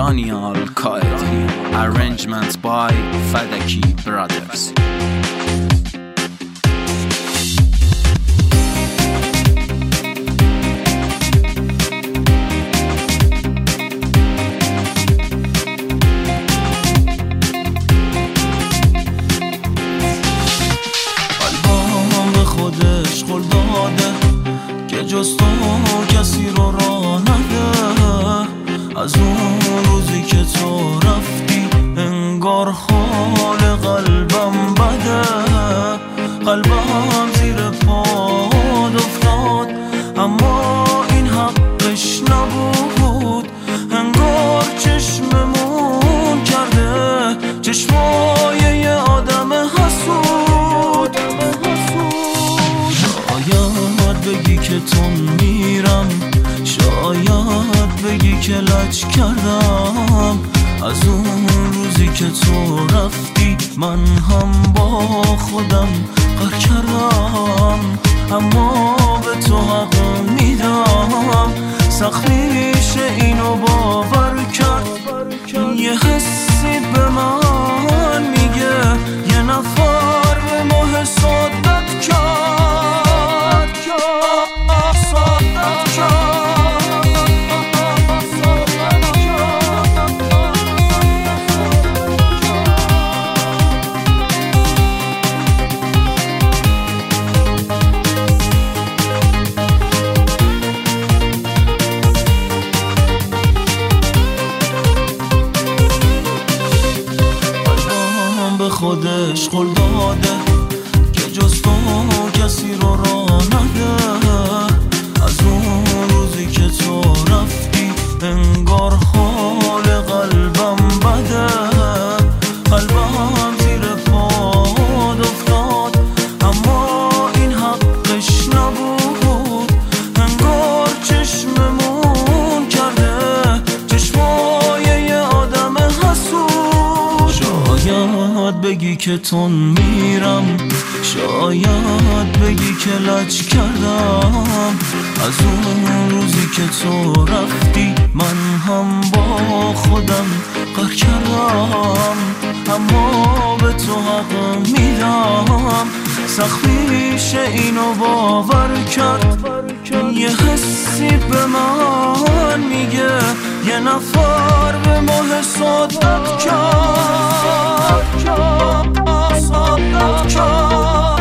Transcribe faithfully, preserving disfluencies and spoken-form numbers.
Daniel Kaedi. Arrangement by Fadaki Brothers. خودش قول داده که جز تو کسی رو راه نده. از اون روزی که تو رفتی انگار حال قلبم بده. قلبم زیر پاد افتاد اما این حقش نبود. انگار چشممون کرده چشمای یه آدم حسود. شاید بگی که تو میرم، شاید بگی که لج کردم. از اون روزی که تو رفتی من هم با خودم قهر کردم. اما به تو حق میدم، سخت میشه اینو باور کرد. یه حسی به من میگه یه نفر به ما حسادت کرد. حسادت کرد. خودش قول داده که جز تو کسی رو راه نده. از اون روزی که تو رفتی انگار حال قلبم بده. قلبم زیر پاد افتاد اما این حقش نبود. انگار چشممون کرده چشمای یه آدم حسود. شاید بگی که تون میرم، شاید بگی که لج کردم. از اون روزی که تو رفتی من هم با خودم قهر کردم. اما به تو حق میدم، سخت میشه اینو باور کرد. یه حسی به من میگه یه نفر به ما حسادت کرد. حسادت کرد.